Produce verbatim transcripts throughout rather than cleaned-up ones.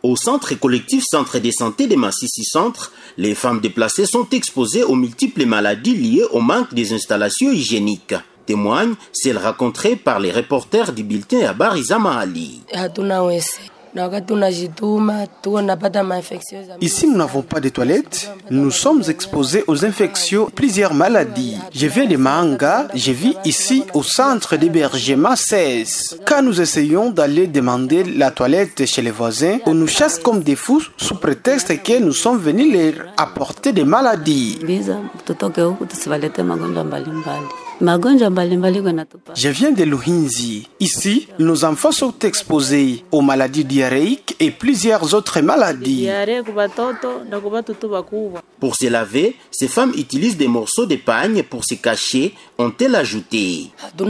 Au centre collectif Centre de santé de Massissi Centre, les femmes déplacées sont exposées aux multiples maladies liées au manque des installations hygiéniques. Témoigne celle rencontrée par les reporters du bulletin Habari za Mahali. Ici, nous n'avons pas de toilettes. Nous sommes exposés aux infections, plusieurs maladies. Je viens de Mahanga, je vis ici au centre d'hébergement seize. Quand nous essayons d'aller demander la toilette chez les voisins, on nous chasse comme des fous sous prétexte que nous sommes venus leur apporter des maladies. Je viens de Luhinzi. Ici, nos enfants sont exposés aux maladies diarrhéiques et plusieurs autres maladies. Pour se laver, ces femmes utilisent des morceaux de pagne pour se cacher, ont-elles ajouté. Nous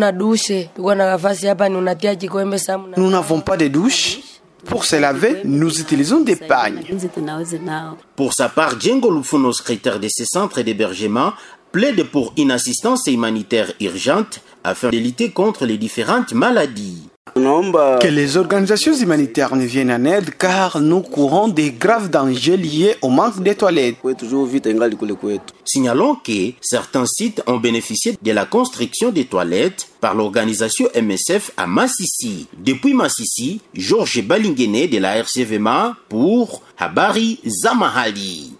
n'avons pas de douche. Pour se laver, nous utilisons des pagnes. Pour sa part, Djengo Lufuno, secrétaire de ce centre d'hébergement, plaide pour une assistance humanitaire urgente afin de lutter contre les différentes maladies. Que les organisations humanitaires nous viennent en aide car nous courons des graves dangers liés au manque de toilettes. Signalons que certains sites ont bénéficié de la construction des toilettes par l'organisation M S F à Massissi. Depuis Massissi, Georges Balingene de la R C V M A pour Habari za Mahali.